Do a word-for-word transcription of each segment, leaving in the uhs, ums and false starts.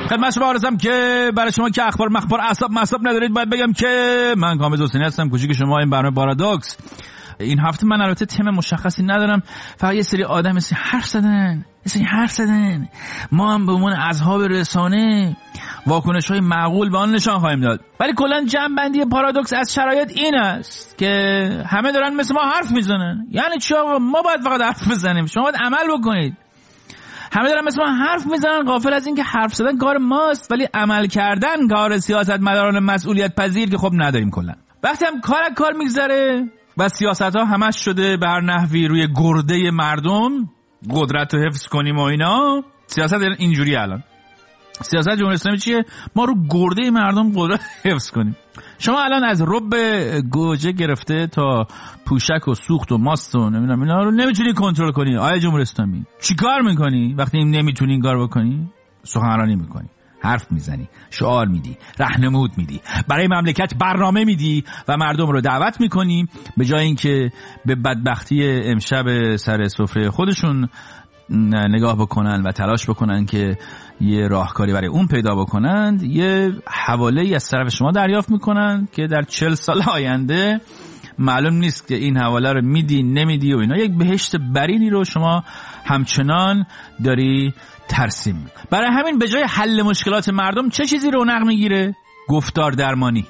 خدمت شما عرضم که برای شما که اخبار مخبار اعصاب مصاب ندارید باید بگم که من کامل حسینی هستم، کوچیک شما این برنامه پارادوکس. این هفته من البته تم مشخصی ندارم، فقط یه سری آدم مثل حرف زدن یه سری حرف زدن ما هم به عنوان اصحاب رسانه واکنش‌های معقول به آن نشان خواهیم داد. ولی کلا جمع‌بندی پارادوکس از شرایط این است که همه دارن مثل ما حرف میزنن. یعنی چی آقا؟ ما باید فقط حرف بزنیم، شما باید عمل بکنید. همه دارن مثل ما حرف میزنن، غافل از این که حرف زدن کار ماست ولی عمل کردن کار سیاستمداران مسئولیت پذیر که خب نداریم. کلا وقتی هم کار کار میگذره و سیاست‌ها همش شده به هر نحوی روی گرده مردم قدرت رو حفظ کنیم و اینا، سیاست اینجوری الان سیاست جمهوری اسلامی چیه؟ ما رو گرده مردم قدرت حفظ کنیم. شما الان از رب گوجه گرفته تا پوشک و سوخت و ماست و نمیدونم اینا رو نمیتونی کنترل کنی. آیا جمهوری اسلامی چیکار میکنی وقتی نمیتونی این کار بکنی؟ سخنرانی میکنی، حرف میزنی، شعار میدی، راهنمود میدی، برای مملکت برنامه میدی و مردم رو دعوت میکنی به جای اینکه به بدبختی امشب سر سفره خودشون نگاه بکنن و تلاش بکنن که یه راهکاری برای اون پیدا بکنند، یه حواله‌ای از طرف شما دریافت میکنن که در چهل سال آینده معلوم نیست که این حواله رو میدی نمیدی و اینا. یک بهشت برینی رو شما همچنان داری ترسیم میکنی. برای همین به جای حل مشکلات مردم چه چیزی رونق میگیره؟ گفتار درمانی.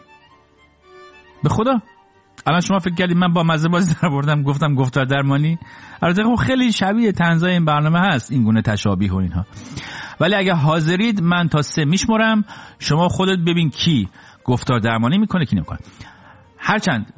به خدا الان شما فکر کردید من با مزه بازی در بردم گفتم گفتار درمانی؟ البته خب خیلی شبیه طنزای این برنامه هست این گونه تشابیه و اینها، ولی اگه حاضرید من تا سه میشمرم، شما خودت ببین کی گفتار درمانی میکنه کی نمیکنه. هرچند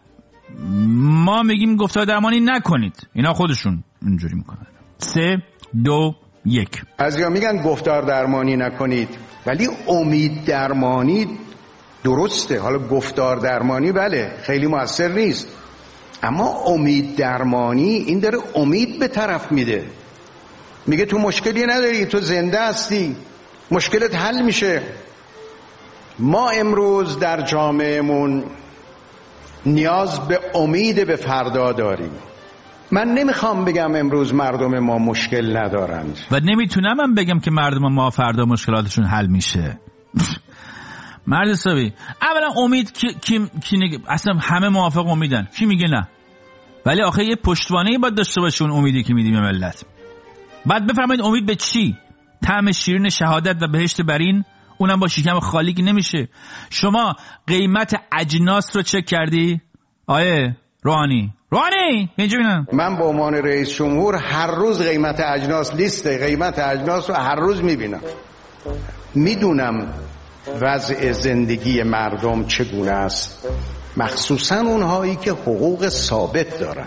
ما میگیم گفتار درمانی نکنید، اینا خودشون اینجوری میکنن. سه دو یک. بعضیا میگن گفتار درمانی نکنید ولی امید درمانی درسته. حالا گفتار درمانی بله خیلی موثر نیست، اما امید درمانی این داره امید به طرف میده، میگه تو مشکلی نداری، تو زنده هستی، مشکلت حل میشه. ما امروز در جامعهمون نیاز به امید به فردا داریم. من نمیخوام بگم امروز مردم ما مشکل ندارند و نمیتونم هم بگم که مردم ما فردا مشکلاتشون حل میشه. مرد حسابی اولا امید کی, کی, کی نگ... اصلا همه موافق امیدن، کی میگه نه؟ ولی آخه یه پشتوانه‌ای باید داشته باشه اون امیدی که میدیم به ملت. بعد بفرمایید امید به چی؟ طعم شیرین شهادت و بهشت برین، اونم با شکم خالی که نمیشه. شما قیمت اجناس رو چک کردی؟ آیه روحانی روحانی اینجا ببینم. من به عنوان رئیس جمهور هر روز قیمت اجناس، لیست قیمت اجناس رو هر روز میبینم، میدونم وضع زندگی مردم چگونه است، مخصوصا اونهایی که حقوق ثابت دارن.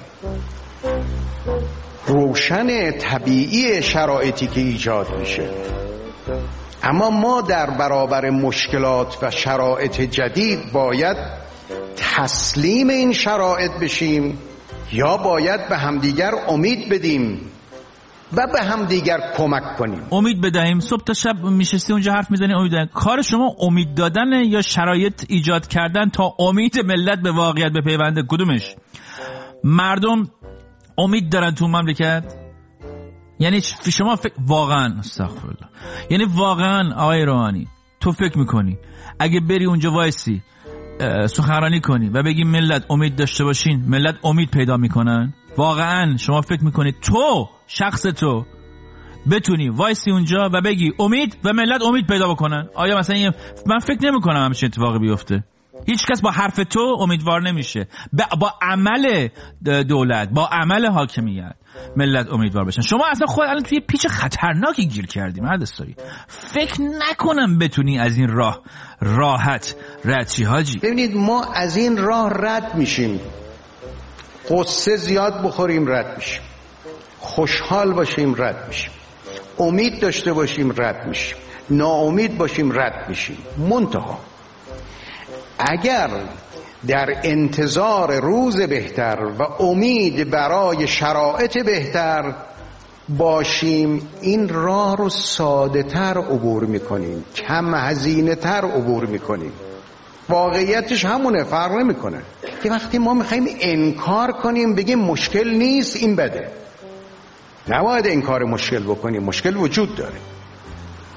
روشن طبیعی شرایطی که ایجاد میشه، اما ما در برابر مشکلات و شرایط جدید باید تسلیم این شرایط بشیم یا باید به همدیگر امید بدیم و به هم دیگر کمک کنیم. امید بدهیم. صبح تا شب میشستی اونجا حرف میزنی امید بدهیم. کار شما امید دادنه یا شرایط ایجاد کردن تا امید ملت به واقعیت بپیونده؟ کدومش؟ مردم امید دارن تو مملکت؟ یعنی شما فکر واقعا استغفرالله یعنی واقعا آقای روحانی تو فکر میکنی اگه بری اونجا وایسی سخنرانی کنی و بگی ملت امید داشته باشین ملت امید پیدا میکنن؟ واقعا شما فکر میکنی تو شخص تو بتونی وایسی اونجا و بگی امید و ملت امید پیدا بکنن؟ آیا مثلا من فکر نمیکنم همچین اتفاقی بیفته. هیچ کس با حرف تو امیدوار نمیشه. با عمل دولت، با عمل حاکمیت ملت امیدوار بشن. شما اصلا خود الان توی پیچ خطرناکی گیر کردی مرد استوری. فکر نکنم بتونی از این راه راحت رد شی حاجی. ببینید ما از این راه رد میشیم، قصه زیاد بخوریم رد میشیم، خوشحال باشیم رد میشیم، امید داشته باشیم رد میشیم، ناامید باشیم رد میشیم. منتها اگر در انتظار روز بهتر و امید برای شرایط بهتر باشیم این راه رو ساده تر عبور میکنیم، کم هزینه تر عبور میکنیم. واقعیتش همونه، فرق نمیکنه. که وقتی ما میخوایم انکار کنیم بگیم مشکل نیست این بده، نباید انکار مشکل بکنیم، مشکل وجود داره.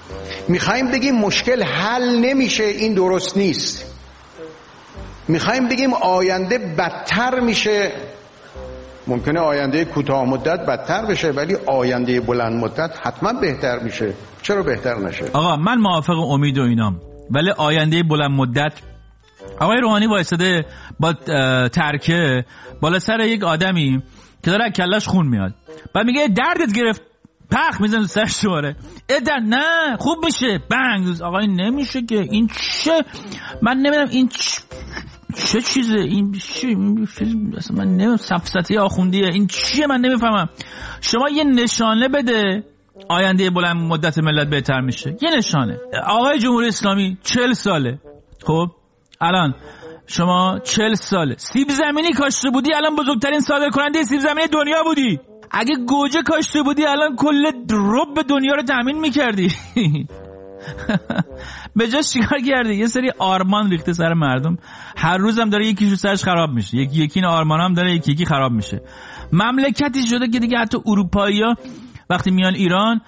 میخوایم بگیم مشکل حل نمیشه، این درست نیست. میخوایم بگیم آینده بدتر میشه، ممکنه آینده کوتاه مدت بدتر بشه ولی آینده بلند مدت حتما بهتر میشه. چرا بهتر نشه؟ آقا من موافق امید و اینام، ولی آینده بلند مدت آقای روحانی وایساده با ترکه بالا سر یک آدمی که داره کلش خون میاد، بعد میگه دردت گرفت، پخ میزنه تو سرش دوباره، ادن نه خوب میشه، بنگ. آقا این نمیشه که، این چه، من نمیدونم این چه, چه چیزه، این چه، اصلا من نمیدونم، سفسطه آخوندیه، این چیه من نمیفهمم. شما یه نشانه بده آینده بلند مدت ملت بهتر میشه، یه نشانه. آقای جمهوری اسلامی چهل ساله، خب الان شما چهل ساله سیب زمینی کاشته بودی، الان بزرگترین صادر کننده سیب زمینی دنیا بودی. اگه گوجه کاشته بودی الان کل رب دنیا رو تامین میکردی. به جاش چیکار کردی؟ یه سری آرمان ریخته سر مردم، هر روزم داره یکی رو سرش خراب میشه، یکی یکی این آرمان هم داره یکی یکی خراب میشه. مملکتی شده که دیگه حتی اروپایی‌ها وقتی میان ایران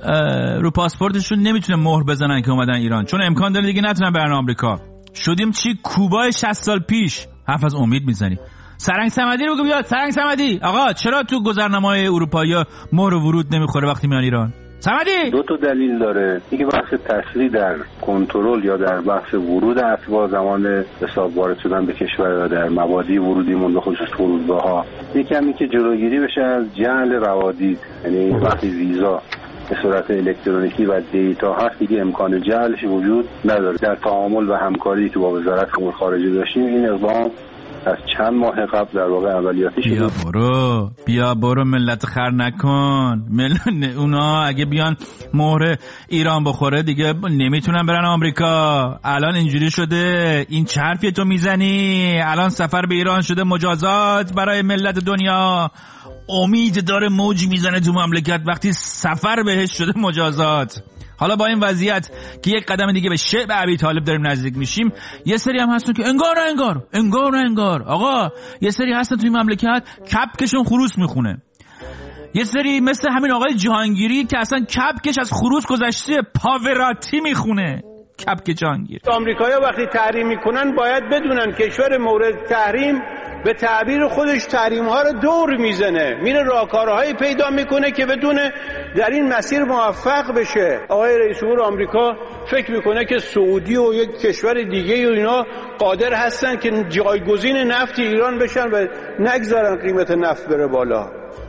رو پاسپورتشون نمیتونه مهر بزنن که اومدن ایران، چون امکان داره دیگه نتونن برن آمریکا. شدیم چی کوبای شصت سال پیش. حرف از امید میزنی. سرنگ صمدی رو بگو بیاد. سرنگ صمدی آقا چرا تو گذرنامه‌های اروپایی‌ها مهر ورود نمیخوره وقتی میان ایران؟ صمدی دو تا دلیل داره. یکی بحث تسریع در کنترل یا در بحث ورود افراد زمان حساب وارد شدن به کشور یا در مبادی ورودیمون به خصوص فرودگاه‌ها. یکی هم که جلوگیری بشه از جعل روادید، یعنی وقتی ویزا به صورت الکترونیکی و دیتا هست دیگه امکان جعلش وجود نداره. در تعامل و همکاری که با وزارت امور خارجه داشتیم این اقدام از چند ماه قبل در واقع عملیاتی شد. بیا برو بیا برو ملت خر نکن. مل... اونا اگه بیان مهر ایران بخوره دیگه نمیتونن برن آمریکا. الان اینجوری شده. این چه حرفی تو میزنی؟ الان سفر به ایران شده مجازات برای ملت دنیا. امید داره موج میزنه تو مملکت وقتی سفر بهش شده مجازات. حالا با این وضعیت که یک قدم دیگه به شعب ابی طالب داریم نزدیک میشیم، یه سری هم هستن که انگار نه انگار انگار نه انگار آقا یه سری هستن توی مملکت کپکشون خروس میخونه. یه سری مثل همین آقای جهانگیری که اصلا کپکش از خروس گذشته، پاوراتی میخونه. کپک جهانگیر. آمریکایی‌ها وقتی تحریم میکنن باید بدونن کشور مورد تحریم به تعبیر خودش تحریم‌ها رو دور میزنه، میره راهکارهایی پیدا میکنه که بدونه در این مسیر موفق بشه. آقای رئیس جمهور آمریکا فکر میکنه که سعودی و یک کشور دیگه و اینا قادر هستن که جایگزین نفت ایران بشن و نگذارن قیمت نفت بره بالا.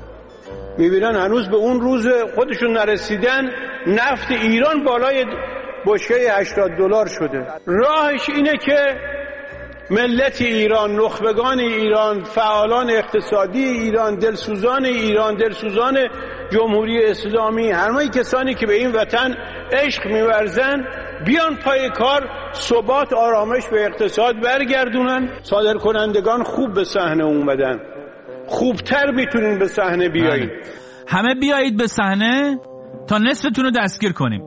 میبینن هنوز به اون روز خودشون نرسیدن، نفت ایران بالای بشکه هشتاد دلار شده. راهش اینه که ملت ایران، نخبگان ایران، فعالان اقتصادی ایران، دلسوزان ایران، دلسوزان جمهوری اسلامی، همه کسانی که به این وطن عشق می‌ورزن بیان پای کار، ثبات، آرامش به اقتصاد برگردونن. صادر کنندگان خوب به صحنه اومدن، خوبتر میتونین به صحنه بیایید. همه بیایید به صحنه تا نصفتون رو دستگیر کنیم.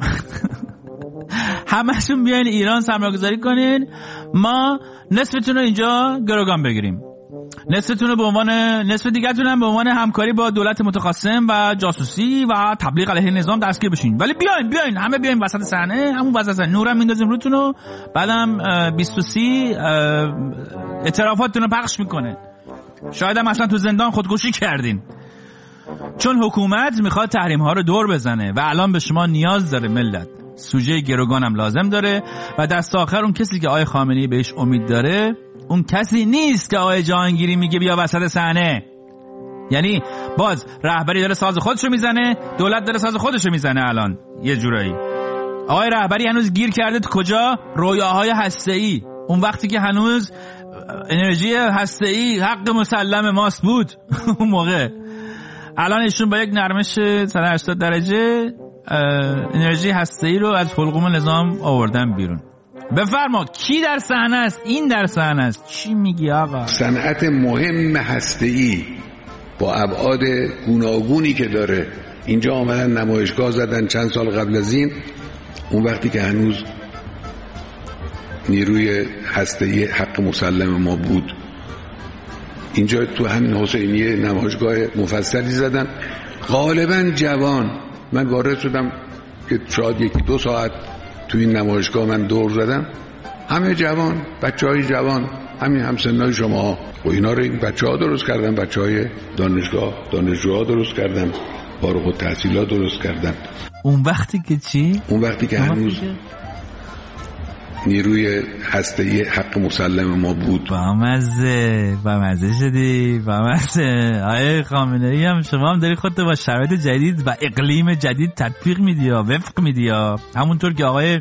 همه‌شون بیاین ایران سرمایه‌گذاری کنین، ما نصفتون رو اینجا گروگان بگیریم، نصفتون رو به عنوان نصف دیگه‌تون هم به عنوان همکاری با دولت متخاصم و جاسوسی و تبلیغ علیه نظام دستگیر بشین. ولی بیاین بیاین همه بیاین وسط صحنه، همون وسط صحنه نورم میندازیم روتون و بعدم بیست و سی اعترافاتتون رو پخش میکنه. شاید هم اصلا تو زندان خودکشی کردین، چون حکومت میخواد تحریم ها رو دور بزنه و الان به شما نیاز داره. ملت سوژه گروگان هم لازم داره و دست آخر اون کسی که آقای خامنه‌ای بهش امید داره اون کسی نیست که آقای جهانگیری میگه بیا وسط صحنه. یعنی باز رهبری داره ساز خودشو میزنه، دولت داره ساز خودشو میزنه. الان یه جورایی آقای رهبری هنوز گیر کرده تو کجا؟ رویاهای هسته‌ای. اون وقتی که هنوز انرژی هسته‌ای حق مسلم ماست بود اون موقع. الان ایشون با یک نرمش صد و هشتاد درجه انرژی هسته‌ای رو از حلقوم نظام آوردن بیرون. بفرما کی در صحنه است؟ این در صحنه است. چی میگی آقا؟ صنعت مهم هسته‌ای با ابعاد گوناگونی که داره اینجا آمدن نمایشگاه زدن چند سال قبل از این، اون وقتی که هنوز نیروی هسته‌ای حق مسلم ما بود. اینجا تو همین حسینیه نمایشگاه مفصلی زدن، غالبا جوان. من وارد شدم که شاید یکی دو ساعت تو این نمایشگاه من دور زدم، همه جوان، بچه های جوان، همین همسنای شما ها و اینا رو این بچه ها درست کردن، بچه های دانشگاه دانشجوها درست کردن، فارغ التحصیلات درست کردن. اون وقتی که چی؟ اون وقتی که هنوز نیروی هسته‌ای حق مسلم ما بود. با مزه با مزه شدی با مزه. آیه خامنه‌ای هم شما هم داری خودت با شرایط جدید و اقلیم جدید تطبیق میدی یا وفق میدی یا همونطور که آقای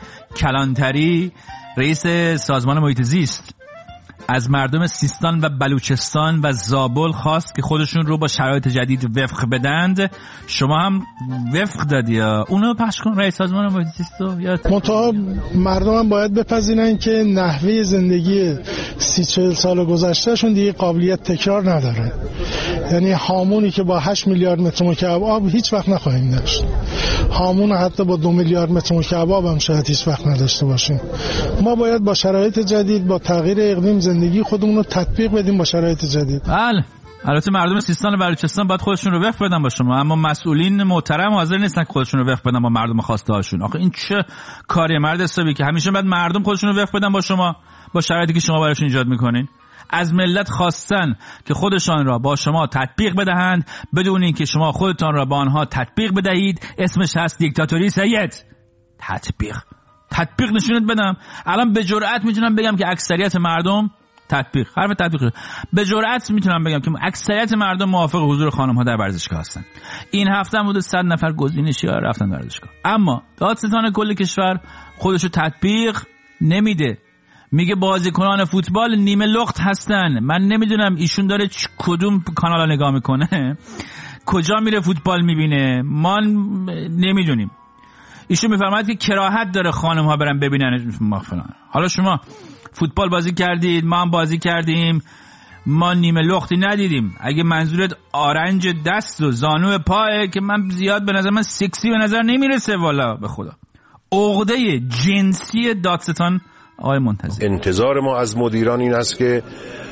کلانتری رئیس سازمان محیط زیست از مردم سیستان و بلوچستان و زابل خواست که خودشون رو با شرایط جدید وفق بدند، شما هم وفق دادی یا اونو پخش کن رئیس سازمان محیط زیست رو یاد. منتها مردم هم باید بپذیرن که نحوه زندگی سی چهل سال گذشتهشون دیگه قابلیت تکرار نداره. یعنی هامونی که با هشت میلیارد متر مکعب آب هیچ وقت نخواهیم داشت، هامون حتی با دو میلیارد متر مکعب آب هم شاید هیچ وقت نداشته باشیم. ما باید با شرایط جدید، با تغییر اقلیم زندگی خودمون رو تطبیق بدیم با شرایط جدید. بله، البته مردم سیستان و بلوچستان باید خودشون رو وفق بدن با شما، اما مسئولین محترم حاضر نیستن که خودشون رو وفق بدن با مردم خواسته هاشون. آخه این چه کاری مرد حسابی که همیشه باید مردم خودشون رو وفق بدن با شما، با شرایطی که شما براشون ایجاد میکنین. از ملت خواستن که خودشان را با شما تطبیق بدهند بدون اینکه شما خودتان را با آنها تطبیق بدهید. اسمش هست دیکتاتوری سید. تطبیق تطبیق نشونت بدم. الان به جرئت میتونم بگم که اکثریت مردم تطبیق حرف تطبیق به جرئت میتونم بگم که اکثریت مردم موافق حضور خانم ها در ورزشگاه هستن. این هفته حدود صد نفر گزینشی ها رفتن در ورزشگاه، اما دادستان کل کشور خودشو تطبیق نمیده. میگه بازیکنان فوتبال نیمه لخت هستن. من نمیدونم ایشون داره کدوم کانال نگاه میکنه، کجا میره فوتبال میبینه، ما نمیدونیم. ایشون میفرماید که کراهت داره خانم ها برن ببینن فلان. حالا شما فوتبال بازی کردید، ما هم بازی کردیم، ما نیمه لختی ندیدیم. اگه منظورت آرنج دست و زانو پاه که من زیاد به نظر من سکسی به نظر نمیرسه، والا به خدا. عقده جنسی دادستان آقای منتظر. انتظار ما از مدیران این است که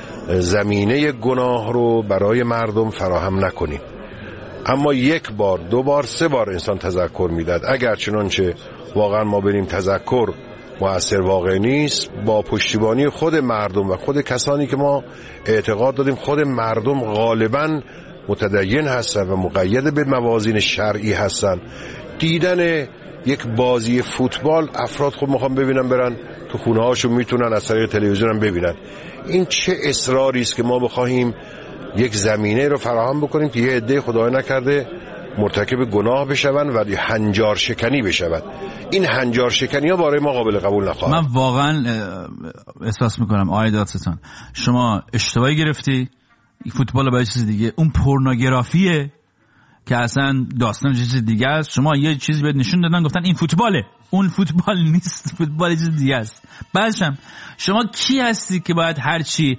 زمینه گناه رو برای مردم فراهم نکنیم، اما یک بار دو بار سه بار انسان تذکر میداد. اگر چنانچه واقعا ما بریم تذکر مؤثر واقع نیست، با پشتیبانی خود مردم و خود کسانی که ما اعتقاد دادیم خود مردم غالبا متدین هستن و مقید به موازین شرعی هستن، دیدن یک بازی فوتبال افراد خود میخوام ببینن، برن تو خونه هاشون میتونن از طریق تلویزیون هم ببینن. این چه اصراری است که ما بخواهیم یک زمینه رو فراهم بکنیم که یه عده خدای نکرده مرتکب گناه بشون و هنجار شکنی بشون. این هنجار شکنی ها برای ما قابل قبول نخواهد. من واقعا احساس میکنم آقای دادستان شما اشتباهی گرفتی. فوتبال با چیز دیگه، اون پورنوگرافیه که اصلا داستان چیز دیگه است. شما یه چیزی بهت نشون دادن گفتن این فوتباله، اون فوتبال نیست، فوتبال چیز دیگه است. بعدشم شما کی هستی که باید هرچی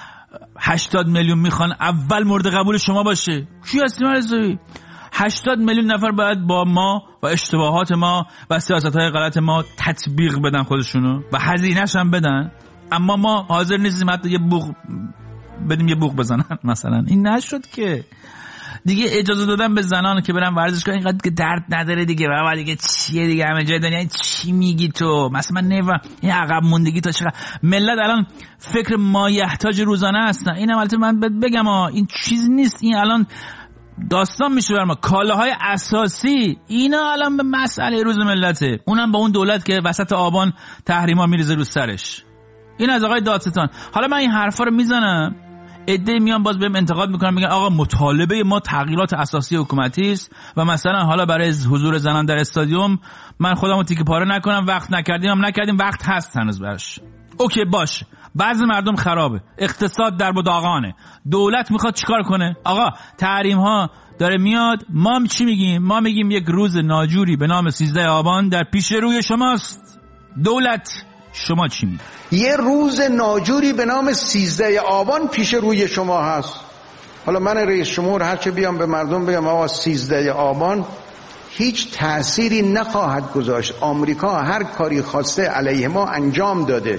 هشتاد میلیون میخوان اول مورد قبول شما باشه؟ کی هستی مرزوی؟ هشتاد میلیون نفر باید با ما و اشتباهات ما و سیاست‌های غلط ما تطبیق بدن خودشونو و هزینه‌ش هم بدن، اما ما حاضر نیستیم حتی یه بوق بدیم یه بوق بزنن مثلا. این نشد که دیگه اجازه دادن به زنان که برن ورزشگاه اینقدر که درد نداره دیگه. بابا دیگه چیه دیگه، همه جای دنیا چی میگی تو؟ مثلا من نمیفهم این عقب موندگی تا چقدر ملت الان فکر مایحتاج روزانه هستن. اینم البته من بگم ها این چیز نیست، این الان داستان میشه بر ما. کالاهای اساسی اینا الان به مسئله روز ملته، اونم با اون دولت که وسط آبان تحریما میریزه رو سرش. این از آقای دادستان. حالا من این حرفا رو میزنم، عده میان باز بهم انتقاد میکنن، میگن آقا مطالبه ما تغییرات اساسی حکومتی است و مثلا حالا برای حضور زنان در استادیوم من خودمو تیکه پاره نکنم، وقت نکردیم هم نکردیم، وقت هست هنوز براش. اوکی باشه، بعضی مردم خرابه، اقتصاد در بداغانه، دولت میخواد چیکار کنه؟ آقا تحریم ها داره میاد، ما هم چی میگیم؟ ما میگیم یک روز ناجوری به نام سیزده آبان در پیش روی شماست. دولت شما چی میگی؟ یه روز ناجوری به نام سیزده آبان پیش روی شما هست. حالا من رئیس جمهور هرچه بیام به مردم بگم آقا سیزده آبان هیچ تأثیری نخواهد گذاشت، آمریکا هر کاری خواسته علیه ما انجام داده،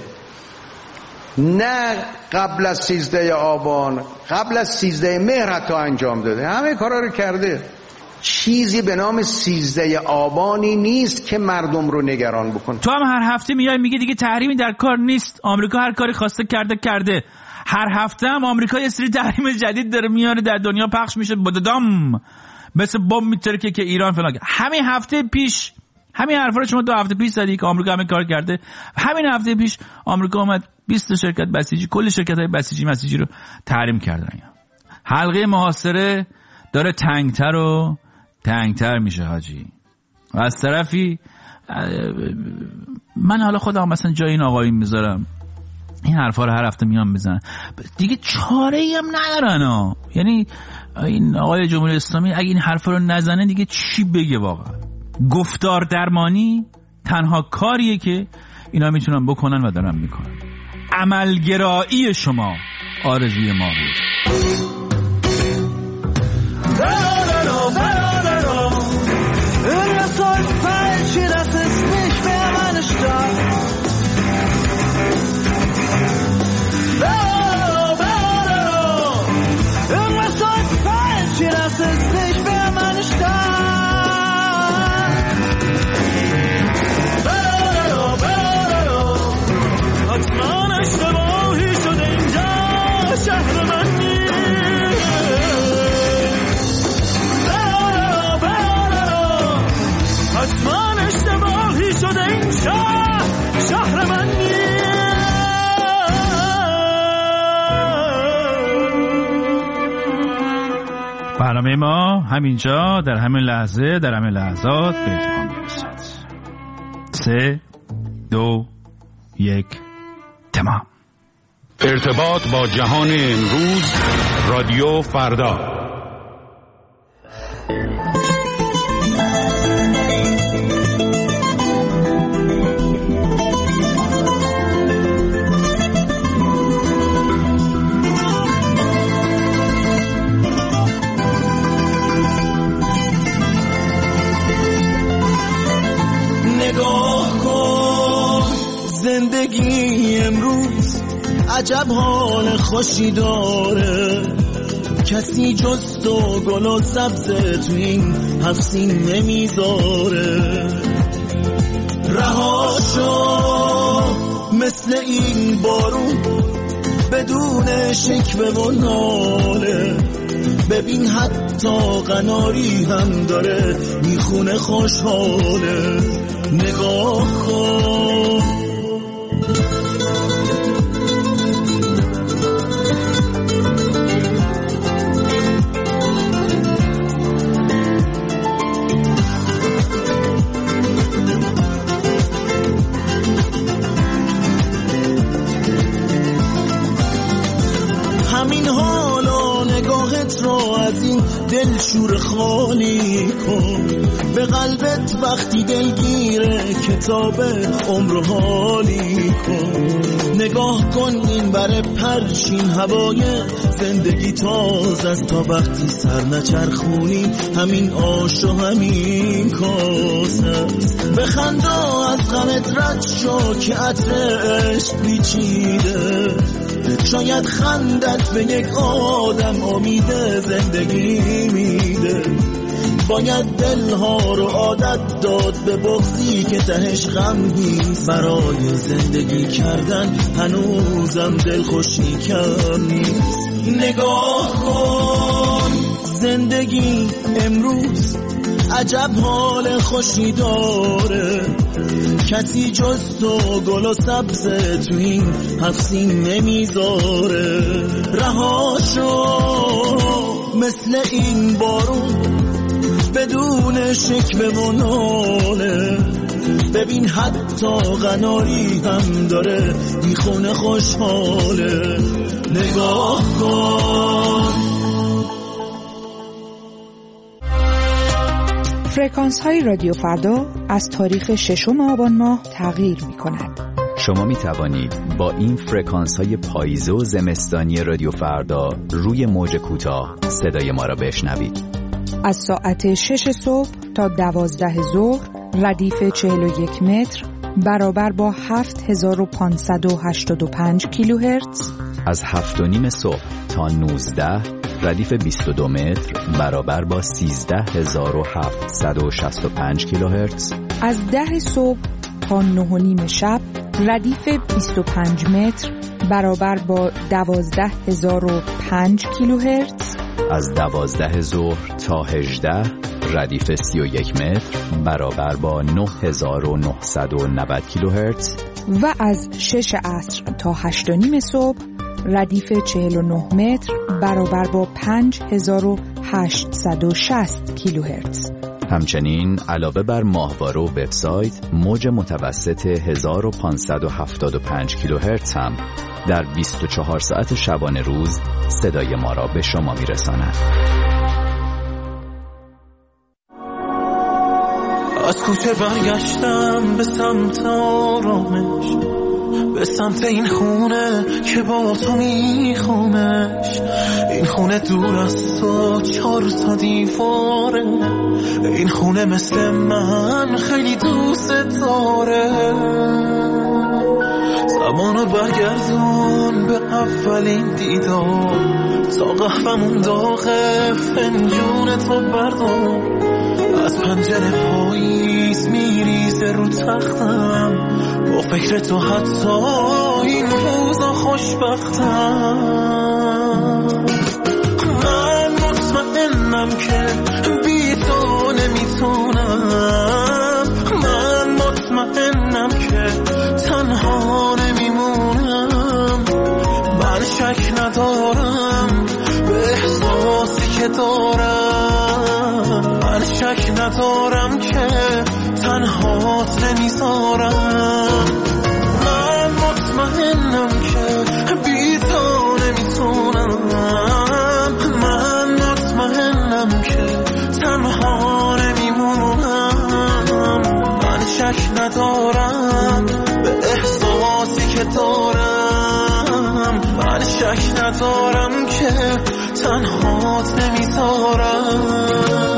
نه قبل از سیزده آبان، قبل از سیزده مهر حتی انجام داده، همه کارا رو کرده. چیزی به نام سیزده آبانی نیست که مردم رو نگران بکن. تو هم هر هفته میای میگی دیگه تحریمی در کار نیست، آمریکا هر کاری خواسته کرده کرده. هر هفته هم آمریکا یه سری تحریم جدید داره میاره در دنیا پخش میشه، بددام مثل بمب میترکه که ایران فلان. همین هفته پیش همین حرفا رو شما دو هفته پیش زدی که آمریکا همین کار کرده. همین هفته پیش آمریکا اومد بیست شرکت بسیجی، کل شرکت‌های بسیجی مسیجی رو تحریم کردن. حلقه محاصره داره تنگتر و تنگتر میشه حاجی. و از طرفی من حالا خودم مثلا جای این آقایون میذارم این حرفا رو هر هفته میام بزنن دیگه، چاره ای هم ندارن ها. یعنی این آقای جمهوری اسلامی اگه این حرفا رو نزنه دیگه چی بگه واقعا؟ گفتار درمانی تنها کاریه که اینا میتونن بکنن و دارن میکنن. عملگرایی شما آرزوی ما بود. برنامه ما همینجا در همین لحظه در همین لحظات به اتمام میرسد. سه دو یک تمام. ارتباط با جهان امروز، رادیو فردا. زندگی امروز عجب حال خوشی داره، کسی جز تو گل و سبز تو این هفسین نمیذاره. رهاشو مثل این بارون بدون شکوه و ناله، ببین حتی قناری هم داره میخونه خوشحاله. نگاه کن همین حالا نگاهت رو از این دل شور خالی کن، به قلبت وقتی دلگیره کتاب عمر حالی کن. نگاه کن این بر پرچین هوای زندگی تازه است، تا وقتی سر نچرخونی همین آش و همین کاسه است. بخندا از غمت رد شو که عطر عشق پیچیده، شاید خندت به یک آدم امید زندگی میده. باید دلها رو عادت داد به بغضی که تهش غم نیست، برای زندگی کردن هنوزم دل خوشی کم نیست. نگاه کن زندگی امروز عجب حال خوشی داره، کسی جز تو گل و سبز تو این هفسین نمیذاره. رهاشو مثل این بارون بدون شکوه و ناله، ببین حتی قناری هم داره میخونه خوشحاله. نگاه کن فرکانس های رادیو فردا از تاریخ ششم آبان ماه تغییر می کند. شما می توانید با این فرکانس های پاییزه و زمستانی رادیو فردا روی موج کوتاه صدای ما را بشنوید. از ساعت شش صبح تا دوازده ظهر ردیف چهل و یک متر برابر با هفت هزار و پانصد و هشتاد و پنج کیلوهرتز. از هفت و نیم صبح تا نوزده ردیف بیست و دو متر برابر با سیزده هزار و هفتصد و شصت و پنج کیلوهرتز. از ده صبح تا نه و نیم شب ردیف بیست و پنج متر برابر با دوازده هزار و پنج کیلوهرتز. از دوازده ظهر تا هجده ردیف سی و یک متر برابر با نه هزار و نهصد و نود کیلوهرتز. و از شش عصر تا هشت و نیم صبح ردیف چهل و نه متر برابر با پنج هزار و هشتصد و شصت کیلوهرتز. همچنین علاوه بر ماهواره و وبسایت، موج متوسط هزار و پانصد و هفتاد و پنج کیلوهرتز هم در بیست و چهار ساعت شبانه روز صدای ما را به شما میرساند. از کوچه برگشتم به سمت آرامش، به سمت این خونه که با تو میخوامش. این خونه دور از تو چهار تا دیواره، این خونه مثل من خیلی دوست داره. زمانو برگردون به اولین دیدار، تا قهوه‌مون داغه فنجون تو بردار. از پنجره پاییز میریزه رو تختم، با فکر تو حتی این روزا خوشبختم. من مطمئنم که بی تو نمیتونم، من مطمئنم که تنها نمیمونم. من شک ندارم به احساسی که دارم، من شک ندارم که تنهات نمیذارم. من مطمئنم که بی تو نمیتونم، من مطمئنم که تنها نمیمونم. من شک ندارم به احساسی که دارم، من شک ندارم که تنهات نمیذارم.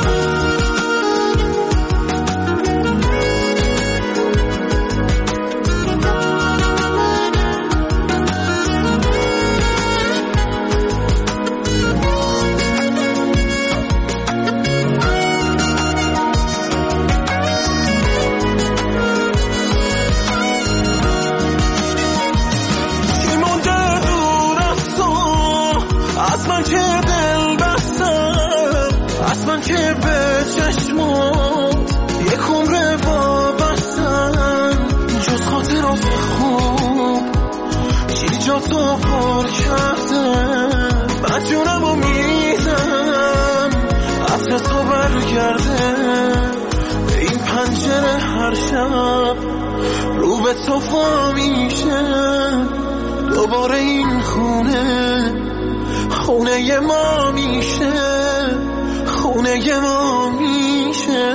که به چشمات یک عمر وابستن، جز خاطرات خوب چیزی جا تو پر کرده. من جونمو میدم عطر تو برگرده به این پنجره، هر شب رو به تو وا میشه. دوباره این خونه خونه ما میشه، خونه ما میشه.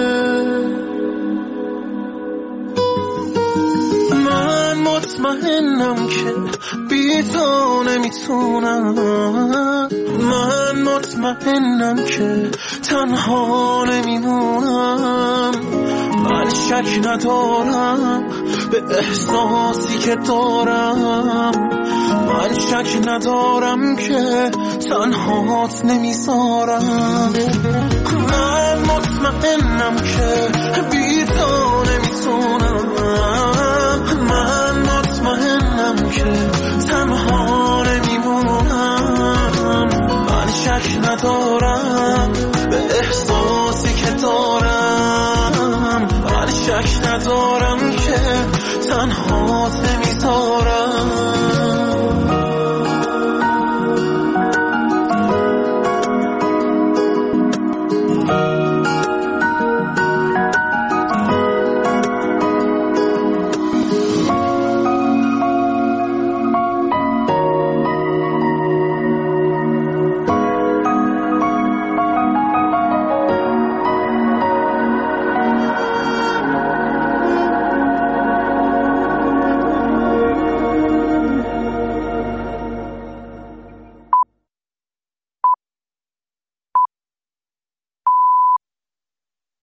من مطمئنم که بی تو نمیتونم، من مطمئنم که تنها نمیمونم. من شک ندارم به احساسی که دارم، من شک ندارم که تنهات نمیذارم. من مطمئنم که بی تو نمیتونم، من مطمئنم که تنها نمیمونم. من شک ندارم به احساسی که دارم، من شک ندارم که تنهات نمیذارم.